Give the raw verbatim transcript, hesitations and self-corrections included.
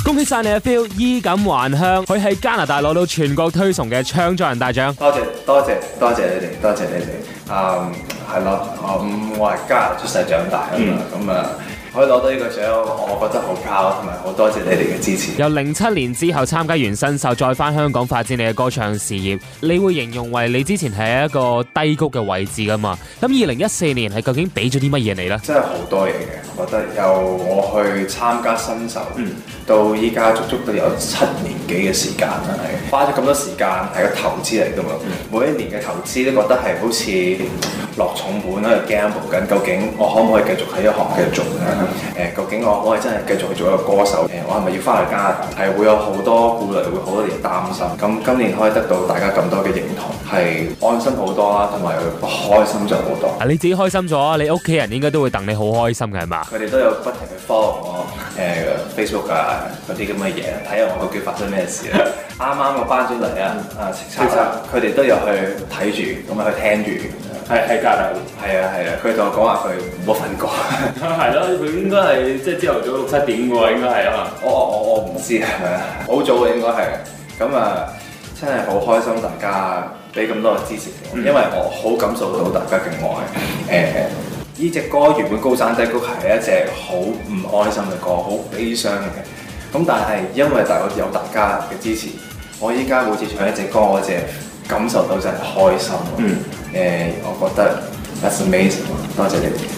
恭喜晒你啊 Phil， 衣錦還鄉，佢喺加拿大攞到全國推崇嘅唱作人大獎。 多謝多謝多謝你哋，多謝你哋。嗯，係咯，咁我係加拿大出世長大啊嘛，咁啊、嗯、可以攞到呢個獎，我覺得好 proud，同埋好多謝你哋嘅支持。 由零七年之後參加完新秀，再翻香港發展你嘅歌唱事業，你會形容為你之前係一個低谷嘅位置噶嘛？咁二零一四年係究竟俾咗啲乜嘢你呢？ 真係好多嘢嘅，我覺得由我去參加新秀，嗯、到依家足足都有七年幾嘅時間，真係花咗咁多時間係個投資嚟噶嘛。嗯、每一年嘅投資都覺得係好似落重本喺度 gamble 緊，究竟我可唔可以繼續喺一行繼續做咧？誒、嗯，究竟我可唔可以真係繼續去做一個歌手？誒，我係咪要翻去加拿大？係會有好多顧慮，會好多嘢擔心。咁今年可以得到大家咁多嘅認同，係安心好多啦，同埋開心咗好多。 啊，你自己開心咗，你屋企人應該都會戥你好開心嘅係嘛？ 佢哋都有不停去 follow 我誒、呃、Facebook 啊嗰啲咁嘅嘢，睇下我究竟發生咩事啦。啱啱我翻咗嚟啊啊叱咤啦，佢哋都有去睇住，咁啊去聽住。係喺加拿大。係啊係啊，佢同我講話佢冇瞓過。 係咯，佢應該係即係朝頭早六七點嘅喎，應該係啊嘛。 我我我我唔知係咪啊，好早嘅應該係。咁啊，真係好開心，大家俾咁多嘅支持我，嗯、因為我好感受到大家嘅愛。誒、呃，呢隻歌原本高山低谷係一隻好唔開心嘅歌，好悲傷嘅。咁但係因為大有大家嘅支持，我依家每次唱一隻歌，我淨係感受到就係開心。嗯。誒、呃，我覺得 that's amazing， 多謝你哋。